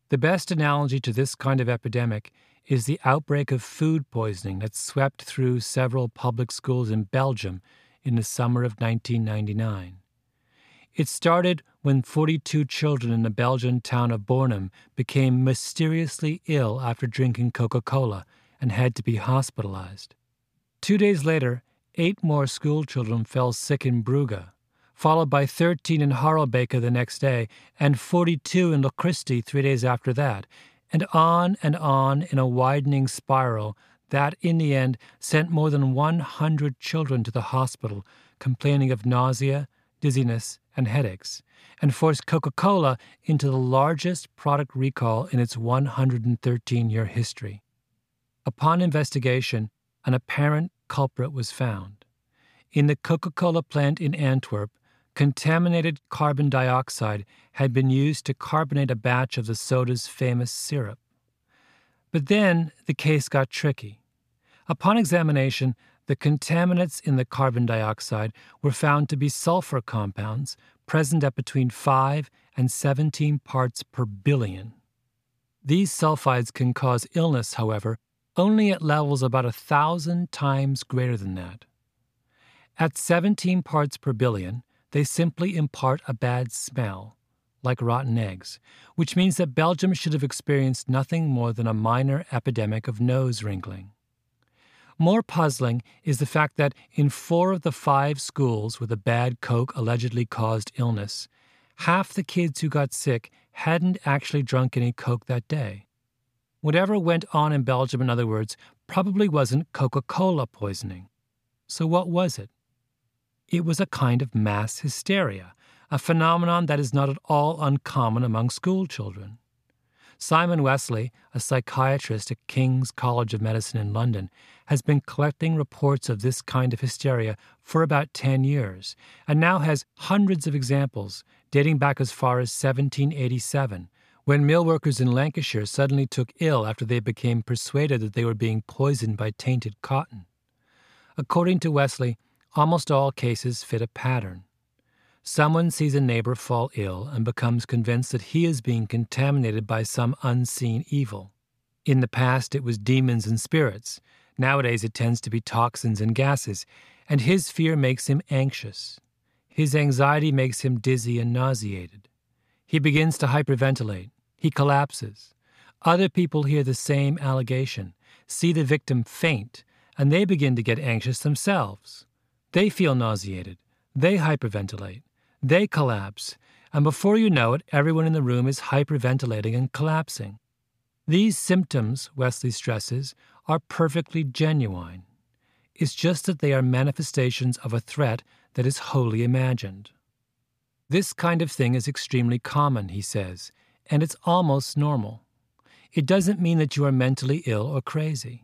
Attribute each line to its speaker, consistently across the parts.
Speaker 1: The best analogy to this kind of epidemic is the outbreak of food poisoning that swept through several public schools in Belgium in the summer of 1999. It started when 42 children in the Belgian town of Bornem became mysteriously ill after drinking Coca-Cola and had to be hospitalized. 2 days later, 8 more school children fell sick in Brugge, followed by 13 in Harelbeke the next day, and 42 in Lochristi 3 days after that, and on in a widening spiral that, in the end, sent more than 100 children to the hospital complaining of nausea, dizziness, and headaches, and forced Coca-Cola into the largest product recall in its 113-year history. Upon investigation, an apparent culprit was found. In the Coca-Cola plant in Antwerp, contaminated carbon dioxide had been used to carbonate a batch of the soda's famous syrup. But then the case got tricky. Upon examination, the contaminants in the carbon dioxide were found to be sulfur compounds present at between 5 and 17 parts per billion. These sulfides can cause illness, however, only at levels about 1,000 times greater than that. At 17 parts per billion, they simply impart a bad smell, like rotten eggs, which means that Belgium should have experienced nothing more than a minor epidemic of nose wrinkling. More puzzling is the fact that in 4 of the 5 schools where the bad Coke allegedly caused illness, half the kids who got sick hadn't actually drunk any Coke that day. Whatever went on in Belgium, in other words, probably wasn't Coca-Cola poisoning. So what was it? It was a kind of mass hysteria, a phenomenon that is not at all uncommon among school children. Simon Wesley, a psychiatrist at King's College of Medicine in London, has been collecting reports of this kind of hysteria for about 10 years, and now has hundreds of examples dating back as far as 1787, when mill workers in Lancashire suddenly took ill after they became persuaded that they were being poisoned by tainted cotton. According to Wesley, almost all cases fit a pattern. Someone sees a neighbor fall ill and becomes convinced that he is being contaminated by some unseen evil. In the past, it was demons and spirits. Nowadays, it tends to be toxins and gases, and his fear makes him anxious. His anxiety makes him dizzy and nauseated. He begins to hyperventilate. He collapses. Other people hear the same allegation, see the victim faint, and they begin to get anxious themselves. They feel nauseated. They hyperventilate. They collapse, and before you know it, everyone in the room is hyperventilating and collapsing. These symptoms, Wesley stresses, are perfectly genuine. It's just that they are manifestations of a threat that is wholly imagined. This kind of thing is extremely common, he says, and it's almost normal. It doesn't mean that you are mentally ill or crazy.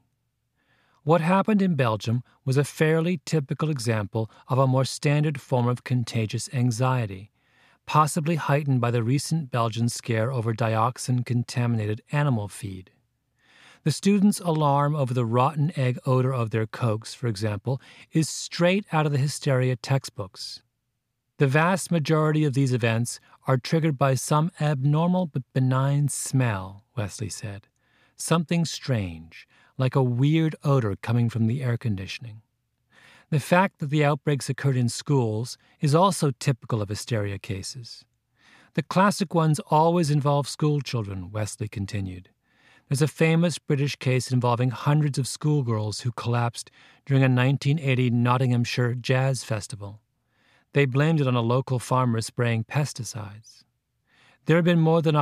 Speaker 1: What happened in Belgium was a fairly typical example of a more standard form of contagious anxiety, possibly heightened by the recent Belgian scare over dioxin-contaminated animal feed. The students' alarm over the rotten egg odor of their Cokes, for example, is straight out of the hysteria textbooks. The vast majority of these events are triggered by some abnormal but benign smell, Wesley said. Something strange, like a weird odor coming from the air conditioning. The fact that the outbreaks occurred in schools is also typical of hysteria cases. The classic ones always involve school children, Wesley continued. There's a famous British case involving hundreds of schoolgirls who collapsed during a 1980 Nottinghamshire jazz festival. They blamed it on a local farmer spraying pesticides. There have been more than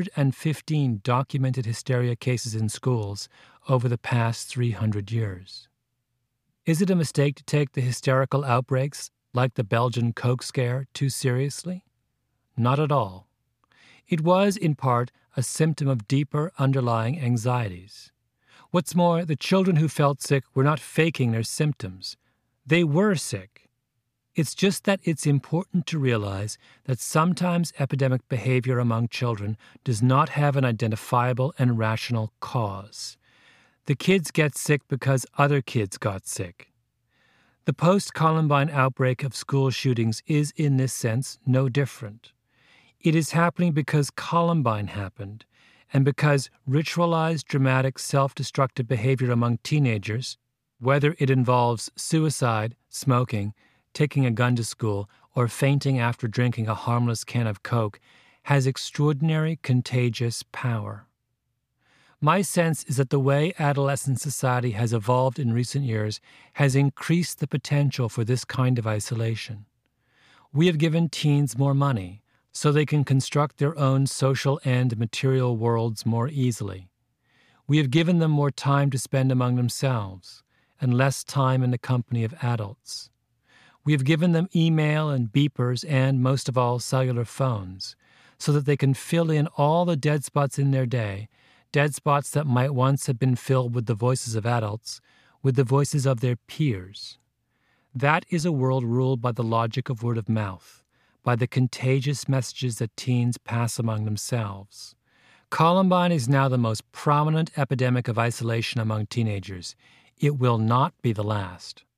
Speaker 1: 115 documented hysteria cases in schools over the past 300 years. Is it a mistake to take the hysterical outbreaks, like the Belgian Coke scare, too seriously? Not at all. It was, in part, a symptom of deeper underlying anxieties. What's more, the children who felt sick were not faking their symptoms. They were sick. It's just that it's important to realize that sometimes epidemic behavior among children does not have an identifiable and rational cause. The kids get sick because other kids got sick. The post-Columbine outbreak of school shootings is, in this sense, no different. It is happening because Columbine happened, and because ritualized, dramatic, self-destructive behavior among teenagers, whether it involves suicide, smoking, taking a gun to school, or fainting after drinking a harmless can of Coke, has extraordinary contagious power. My sense is that the way adolescent society has evolved in recent years has increased the potential for this kind of isolation. We have given teens more money so they can construct their own social and material worlds more easily. We have given them more time to spend among themselves and less time in the company of adults. We have given them email and beepers and, most of all, cellular phones so that they can fill in all the dead spots in their day, dead spots that might once have been filled with the voices of adults, with the voices of their peers. That is a world ruled by the logic of word of mouth, by the contagious messages that teens pass among themselves. Columbine is now the most prominent epidemic of isolation among teenagers. It will not be the last.